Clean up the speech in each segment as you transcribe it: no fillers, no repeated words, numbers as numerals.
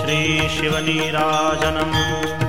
श्रीशिवनीराजनम्।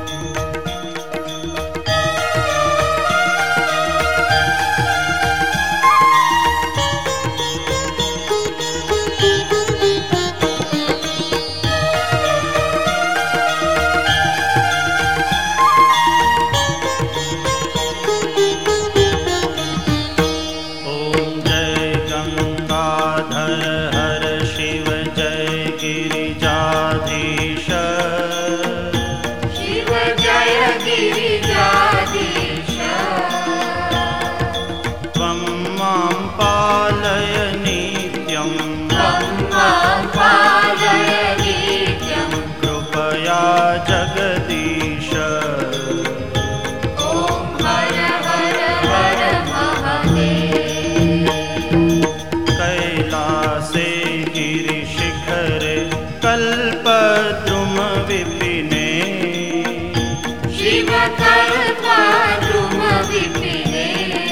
जगदीश ओम हर हर हर महादेव। कैलासे गिरिशिखरे कल्पद्रुम विपिने शिव कल्पद्रुम विपिने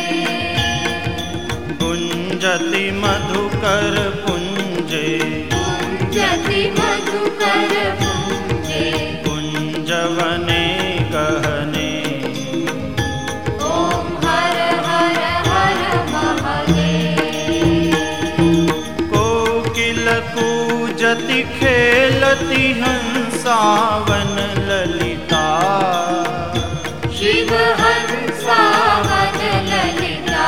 गुंजति मधुकर पुंजे गुंजति मधुकर कुंजवने गहने ओम हर हर हर महादेव। कोकिल कूजति खेलति हंसावन ललिता शिव हंसावन ललिता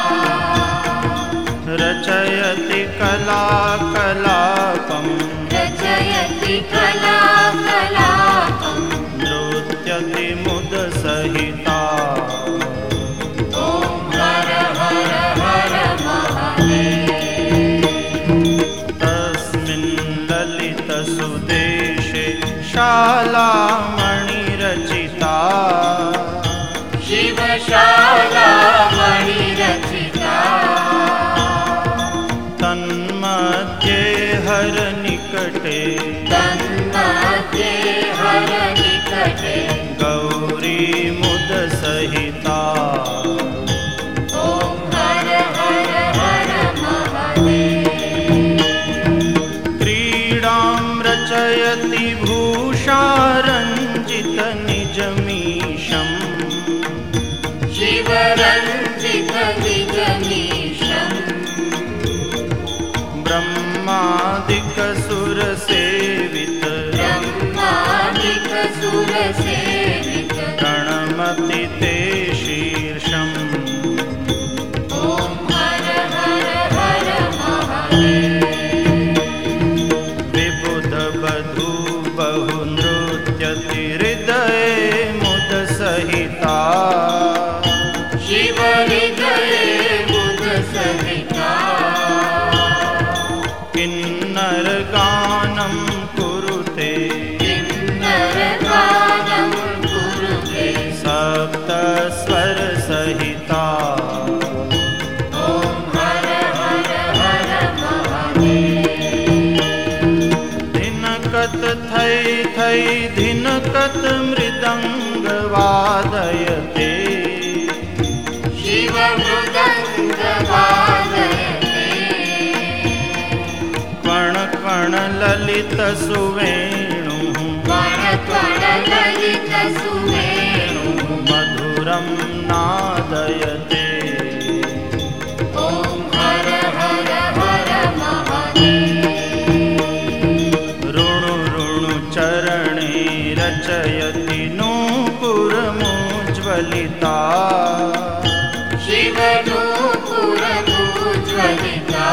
रचयति कला कलापम् रचयति कला कलापम् नृत्यति मुद सहिता ओम हर हर हर महादेव। तस्मिन् ललित सुदेशे शाला मणिरचिता शिवशाला मणिरचिता तन्मध्ये हर निकटे तन्मध्ये हर निकटे गौरी मुद सहिता ओम हर हर हर महादेव। क्रीडां रचयति भूषारञ्जित निजमीशम् शिवरञ्जित निजमीशम् ब्रह्मादिक सुरसेवित ब्रह्मादिक सुरसेवित प्रणमति ते शीर्षम् ओम हर हर हर महादेव। विबुध बधू बहु नृत्यति हृदये मुद सहिता शिव हृदये मुद सहिता किन्नर गानं कुरुते किन्नर गानं कुरुते सप्त स्वर सहिता ओम हर हर हर महादेव। धिनकत थै थै धिनकत मृदंग वादयते शिव मृदंग वादयते कण कण ललित सुवेणु कण कण ललित सुवेणु मधुरं नादयते ओम हर हर हर महादेव। ऋणु ऋणु चरणे रचयति नूपुरमुज्ज्वलिता शिव नूपुरमुज्ज्वलिता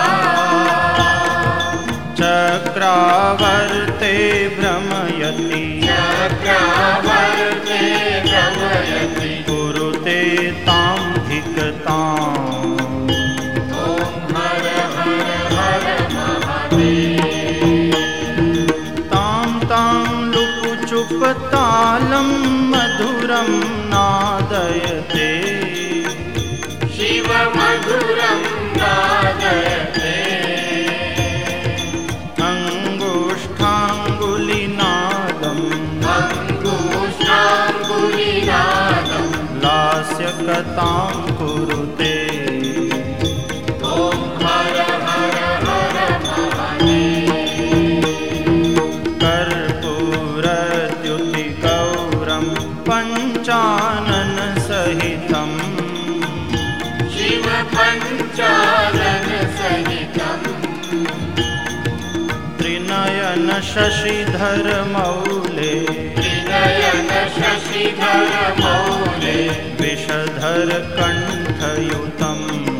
चक्रावर्ते भ्रमयति चक्रावर्ते भ्रमयति कुरुते तां धिकताम् ओम हर हर हर महादेव। तां तां लुपुचुप तालं मधुरं नादयते शिव मधुरं नादयते अङ्गुष्ठाङ्गुलिनादम् अङ्गुष्ठाङ्गुलिनादं लास्यकतां कुरुते ओम हर हर हर महादेव। कर्पूर सञ्चालन सहितम् त्रिनयन शशिधर मौले त्रिनयन शशिधर मौले विषधर कंठयुतम्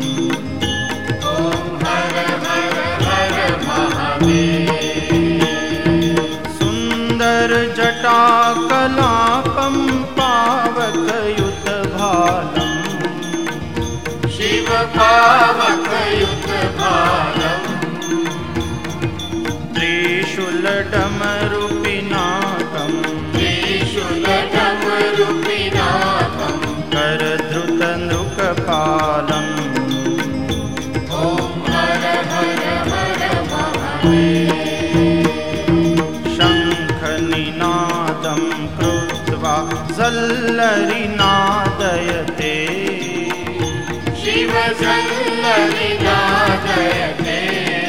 ॐ हर हर हर महादेव सुंदर जटाकलापं पावकयुत भालम् शिव पावकयुत भालम् त्रिशूलडमरुपिनाकम् त्रिशूलडमरुपिनाकम् करधृत नृकपालम् ॐ हर हर हर महादेव शङ्खनिनादं कृत्वा सल्लरिनादयते शिव सल्लरिनादयते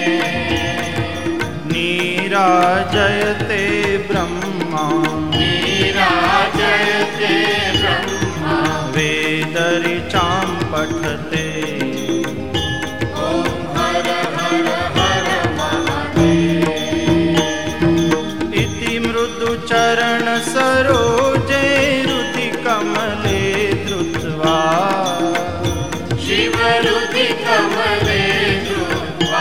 नीराजयते ब्रह्मा नीराजयते ब्रह्मा वेदऋचां पठते ॐ हर हर हर महादेव इति मृदुचरण सरोजे रुधिकमले धृत्वा शिवरुधिकमले धृत्वा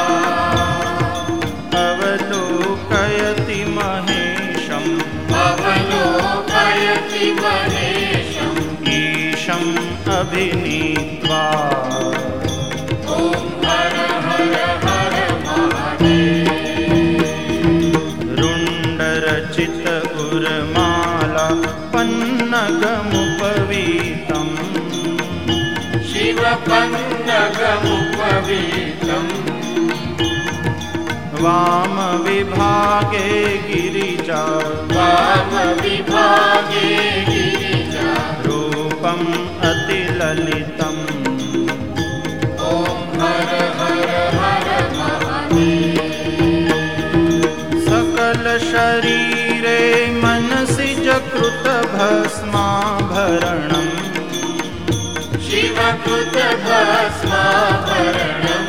अवलोकयति महेशम् अवलोकयति महेशम् ईशम् अभिनीत्वा ॐ हर हर हर महादेव रुण्डरचित उर्माला पन्नगमुपवीतम् शिवपन्नगमुपवीतम् वामविभागे गिरिजा वामविभागे गिरिजा रूपम् अतिललितम् ॐ हर हर हर महादेव सकल शरीरे मनसि जकृत भस्माभरणम् शिवकृत भस्माभरणम्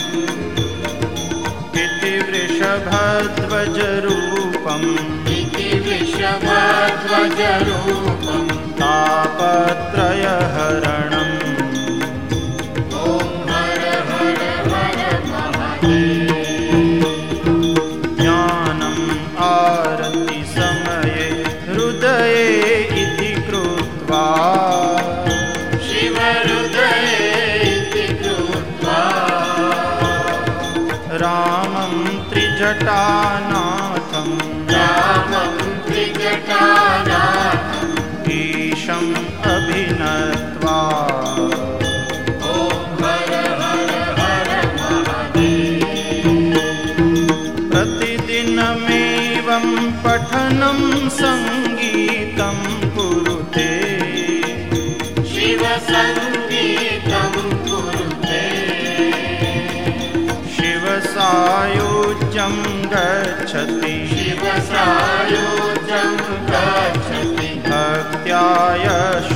इति वृषभध्वज रूपम् इति वृषभध्वजरूपम् तापत्रयहरणम् ॐ हर हर हर महादेव ज्ञानम् आरति समये हृदये इति कृत्वा शिवहृदये इति कृत्वा रामं त्रिजटानाथं रामं त्रिजटानाथम् ईशम् अभिनत्वा ॐ हर हर हर महादेव प्रतिदिनमेवं पठनं सङ्गीतं कुरुते शिवसङ्गीतं कुरुते शिवसायुज्यं गच्छति शिवसायुज्यं गच्छति भक्त्या